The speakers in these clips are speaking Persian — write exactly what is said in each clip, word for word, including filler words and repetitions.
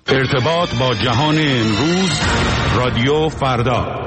ارتباط با جهان امروز، رادیو فردا.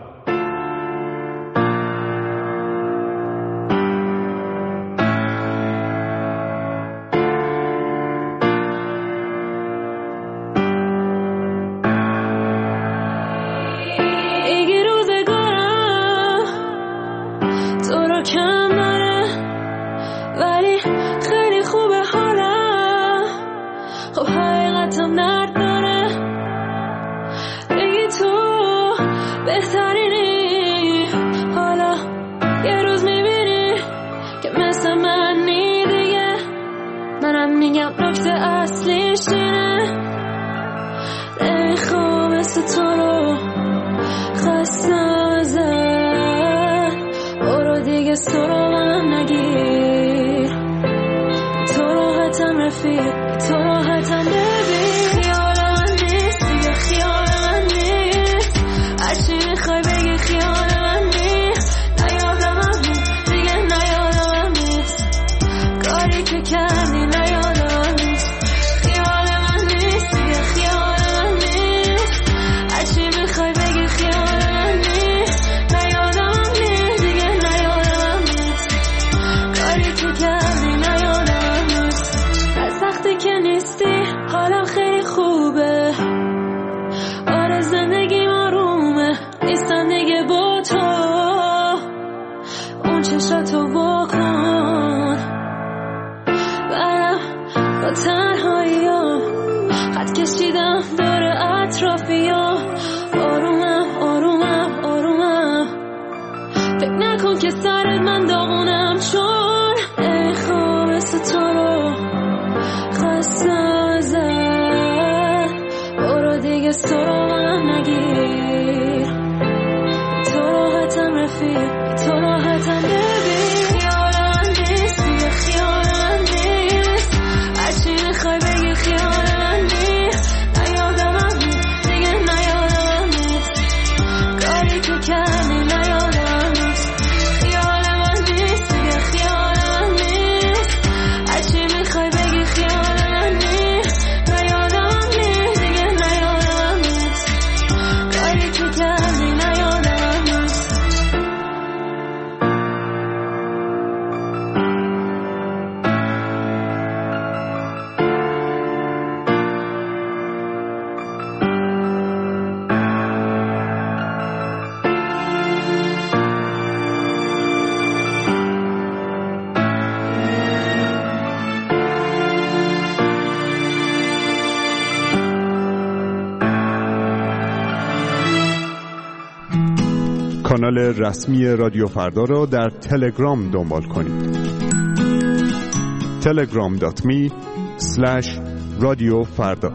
کانال رسمی رادیو فردا را در تلگرام دنبال کنید. تلگرام دات می اسلش رادیو فردا.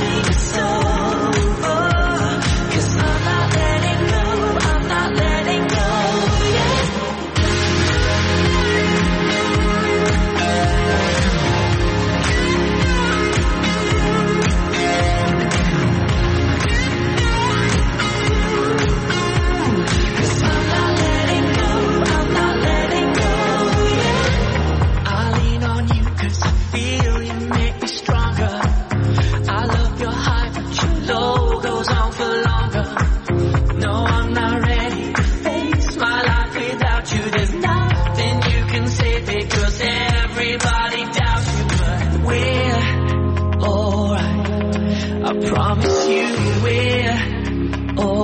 Letting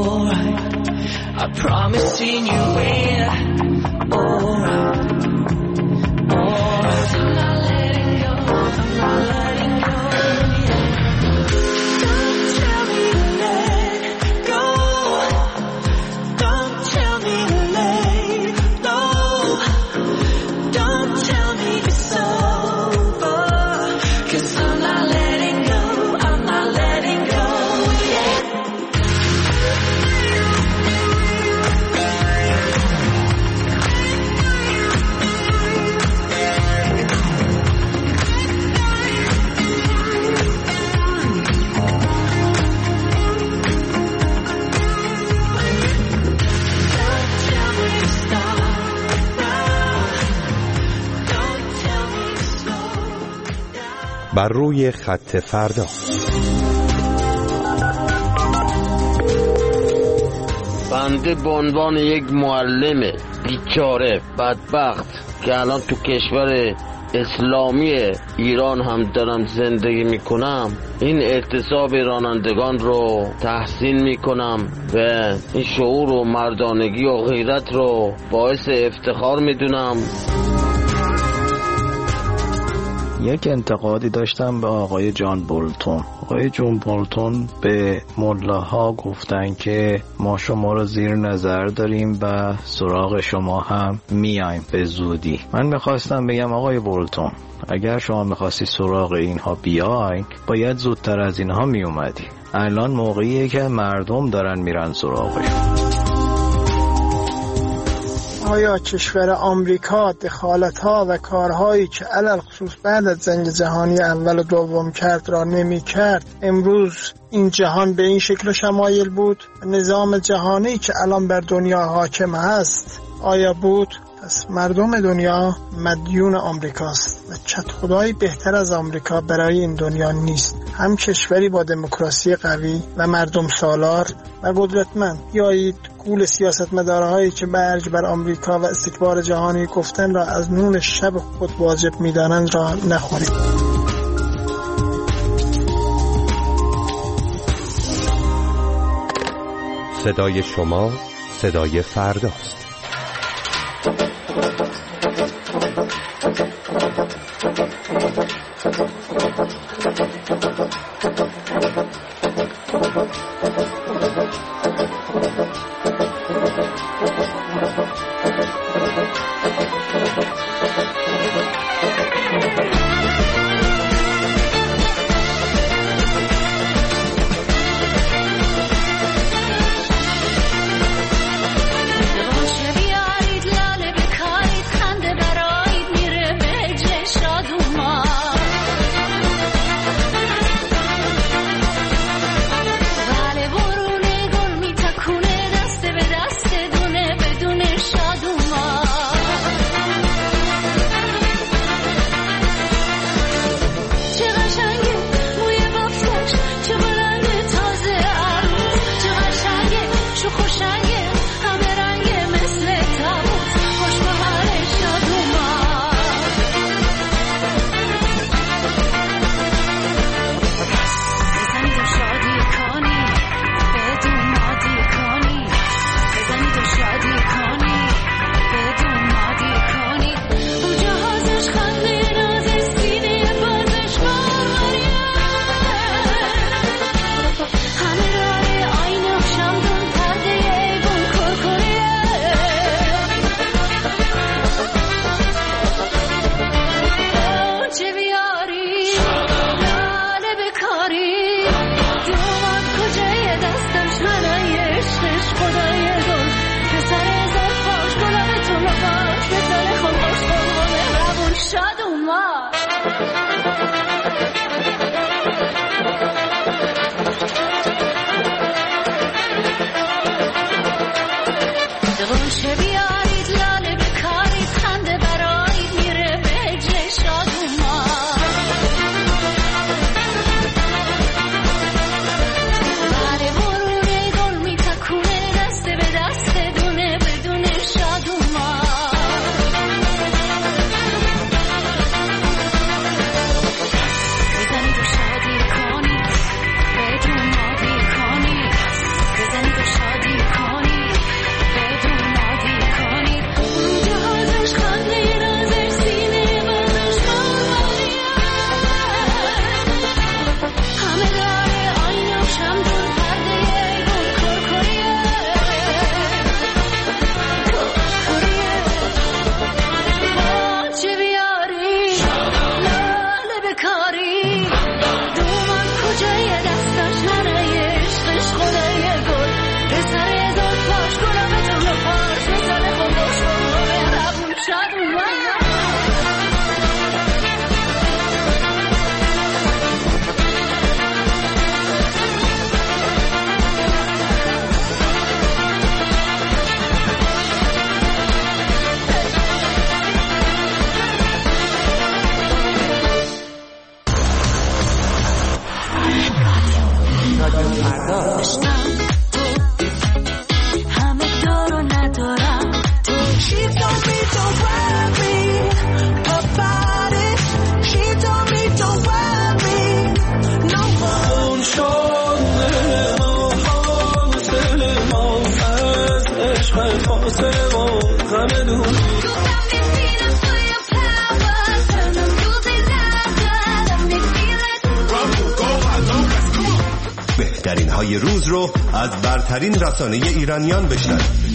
alright. I promise seeing you in. Alright, alright. I'm not letting go, I'm not letting go. Don't tell me to let go. Don't tell me to let go. Don't tell me it's over. 'Cause I'm not letting go, I'm not letting go. Yeah. بر روی خط فردا. بنده به عنوان یک معلم بیچاره بدبخت که الان تو کشور اسلامی ایران هم دارم زندگی میکنم، این اعتصاب رانندگان رو تحسین میکنم و این شعور و مردانگی و غیرت رو باعث افتخار میدونم. یک انتقادی داشتم به آقای جان بولتون. آقای جان بولتون به ملاها گفتن که ما شما رو زیر نظر داریم و سراغ شما هم میایم به زودی. من میخواستم بگم آقای بولتون، اگر شما میخواستی سراغ اینها بیاین باید زودتر از اینها میومدی. الان موقعیه که مردم دارن میرن سراغشون. آیا کشور آمریکا دخالت‌ها و کارهایی که علل خصوص بعد از جنگ جهانی اول و دوم کرد را نمی کرد، امروز این جهان به این شکل شمایل بود؟ نظام جهانی که الان بر دنیا حاکم هست آیا بود؟ پس مردم دنیا مدیون آمریکاست و چت خدایی بهتر از آمریکا برای این دنیا نیست. هم کشوری با دموکراسی قوی و مردم سالار و قدرتمند. بیایید گول سیاستمدارهایی که برج بر آمریکا و استکبار جهانی گفتن را از نون شب خود واجب می‌دانند را نخورید. صدای شما صدای فرداست. دسته به دسته فاصله و غم دوری. بهترین های روز رو از برترین رسانه ایرانیان بشنوید.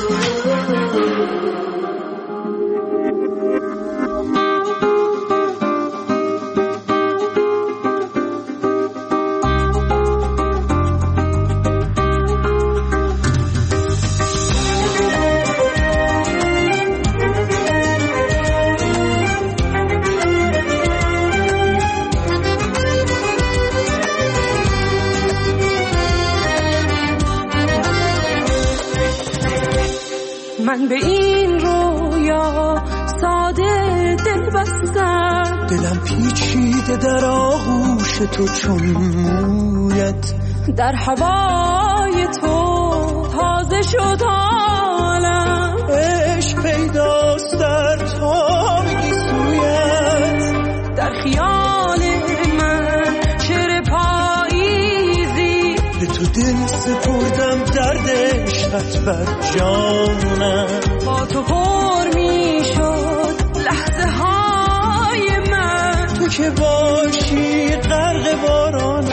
من به این رویا ساده دل بستم، دلم پیچیده در آغوش تو چون مویت، در هوای تو تازه شد حالم، عشق پیداست در تابگی سویت، در خیال من شعر پاییزی، به تو دل سپردم درد عشقت بر جانم، با تو پر می شد لحظه های من، تو که باشی غرق بارانم،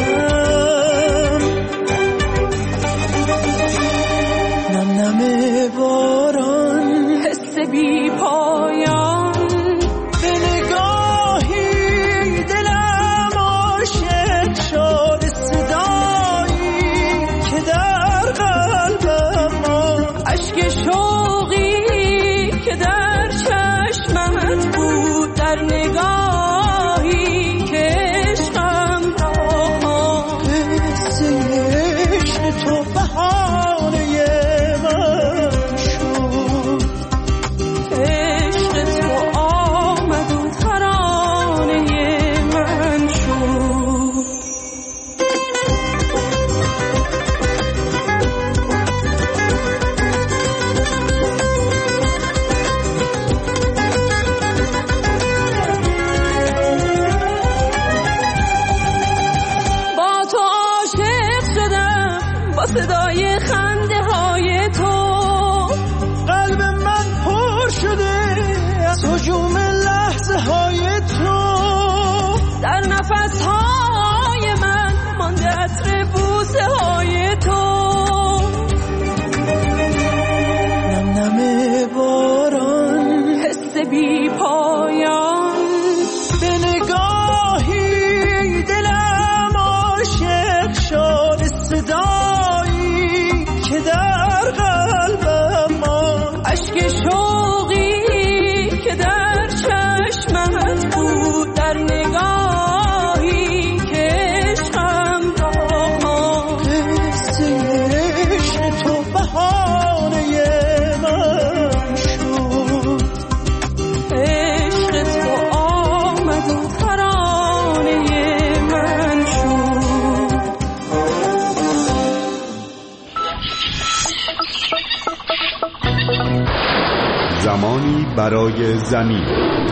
نم نم باران، حس بی پایان، به نگاهی دلم عاشق شد، صدایی که در قلبم، اشک شوقی که در چشمت بود، در نگاهی که عشقم را قصه عشق تو بهانه من شد، عشق تو آمد و ترانه من شد. با تو عاشق شدم، با صدای خنده های تو، قلب من پر شده از هجوم لحظه های تو، در نفس های من مانده عطر بوسه های تو، نم نم باران، حس بی پایان، به نگاهی دلم عاشق شد، صدایی که در قلبم، اشک شوقی که در چشمت بود، در نگاهی که عشقم را قصه عشق تو بهانه من شد، عشق تو آمد و ترانه من شد. زمانی برای زمین.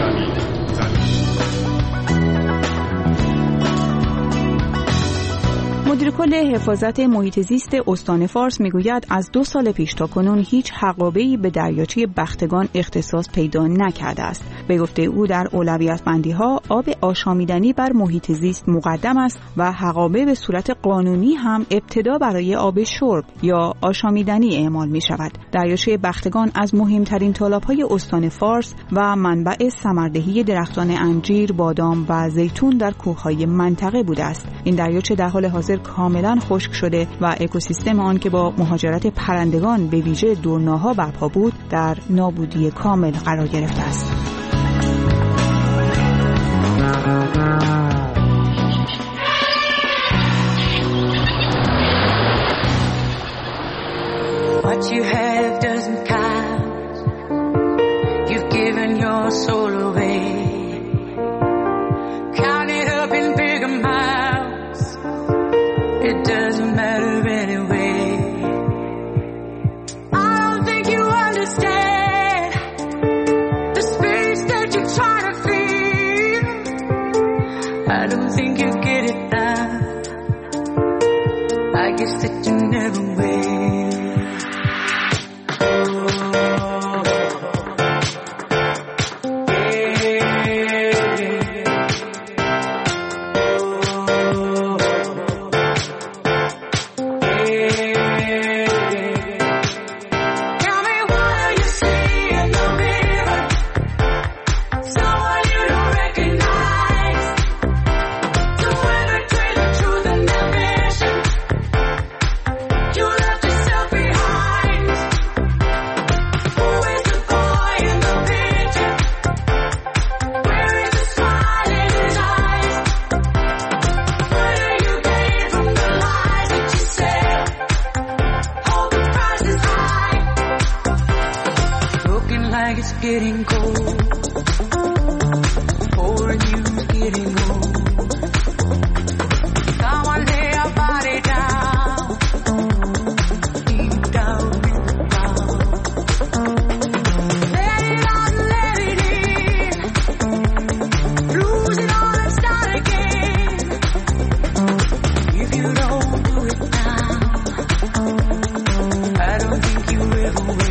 مدیر کل حفاظت محیط زیست استان فارس میگوید از دو سال پیش تا کنون هیچ حقابه‌ای به دریاچه بختگان اختصاص پیدا نکرده است. به گفته او در اولویت بندی ها آب آشامیدنی بر محیط زیست مقدم است و حقابه به صورت قانونی هم ابتدا برای آب شرب یا آشامیدنی اعمال می شود. دریاچه بختگان از مهمترین تالاب‌های استان فارس و منبع ثمردهی درختان انجیر، بادام و زیتون در کوههای منطقه بوده است. این دریاچه در حال حاضر کاملا خشک شده و اکوسیستم آن که با مهاجرت پرندگان به ویژه دورناها برپا بود در نابودی کامل قرار گرفته است. What you have doesn't count. You've given your soul away. Count it up in big amounts. It doesn't matter anyway. I don't think you understand the space that you're trying to fill. I don't think you get it now. I guess that you never will. Oh. is getting cold. Poor you's getting old. Come on, lay your body down, deep down in the ground. Let it out, let it in. Lose it all and start again. If you don't do it now, I don't think you ever will.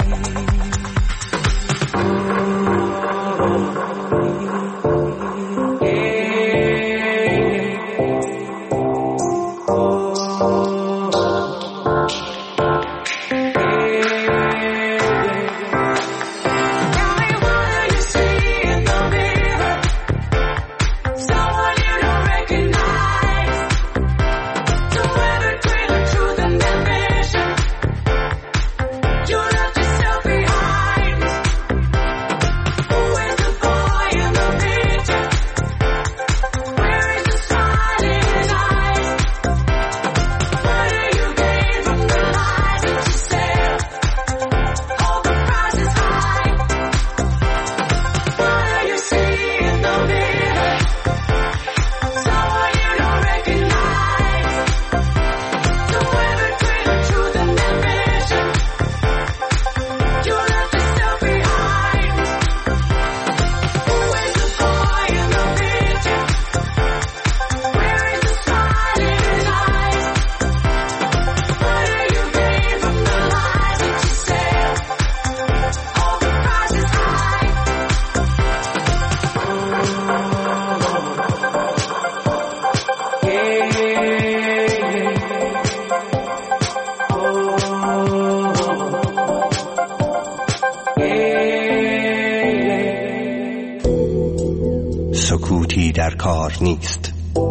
سکوتی در کار نیست.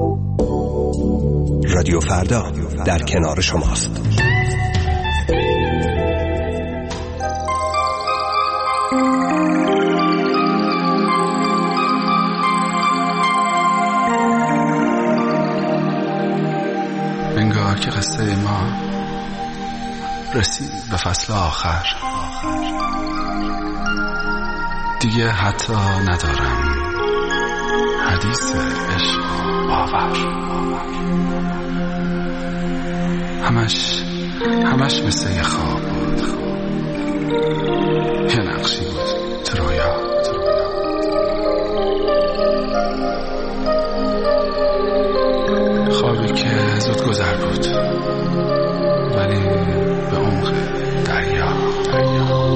رادیو فردا در کنار شماست. انگار که قصه ما رسید به فصل آخر. دیگه حتی ندارم حدیث عشق و باور. همش همش مثل یه خواب بود، یه نقشی بود تو رویا. خوابی که زود گذر بود، ولی به عمق دریا دریا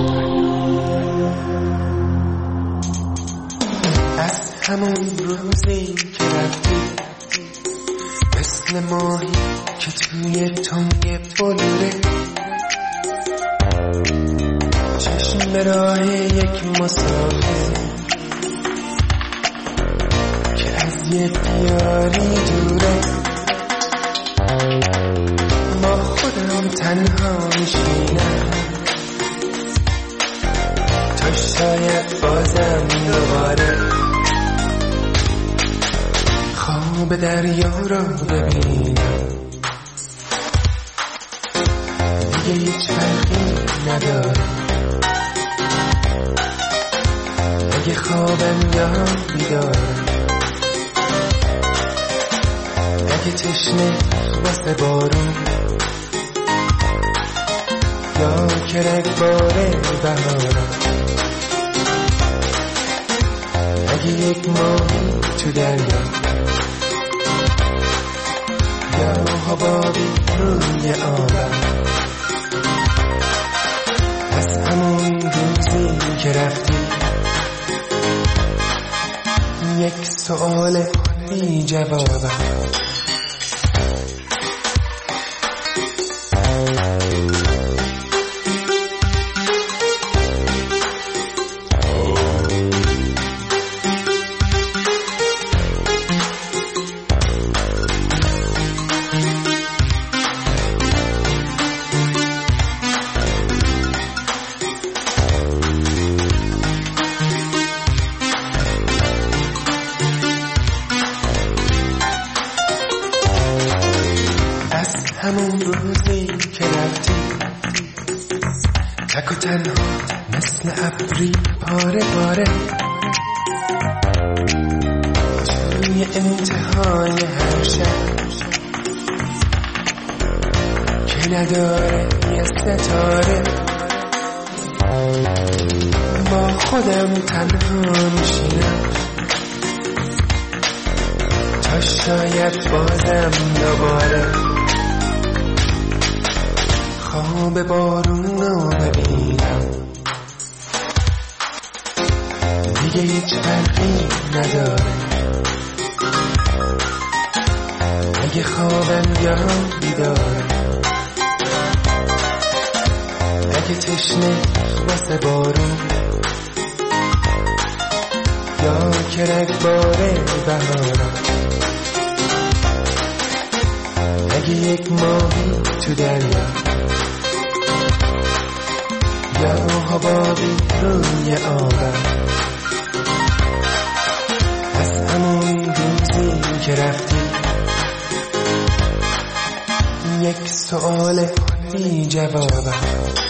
از همون روزی که رفتی مثل ماهی که توی تنگ بلوره، چشم به راه یک مسافر که از یه دیاری دوره. ما خودم تنها میشینم، تو شاید بازم دوباره خواب دریا رو ببینم. دیگه هیچ فرقی نداره اگه خوابم یا بیدارم، اگه تشنه واسه بارون یا که رگبار بهارم، اگه یک ماهی تو دریا یا حبابی روی آبم. از همون روزی که رفتی یک سؤال بی جوابم. همون روزی که رفتی تک و تنها مثل ابری پاره پاره توی انتهای هر شب که نداره یه ستاره با خودم تنها میشینم تا شاید بازم دوباره خواب بارون رو ببینم دیگه هیچ فرقی نداره اگه خوابم یا بیداره اگه تشنه واسه بارون یا که رگباره بهارم اگه یک ماهی تو دریا یا حبابی روی آبم از همون روزی که رفتی یک سؤال بی جوابم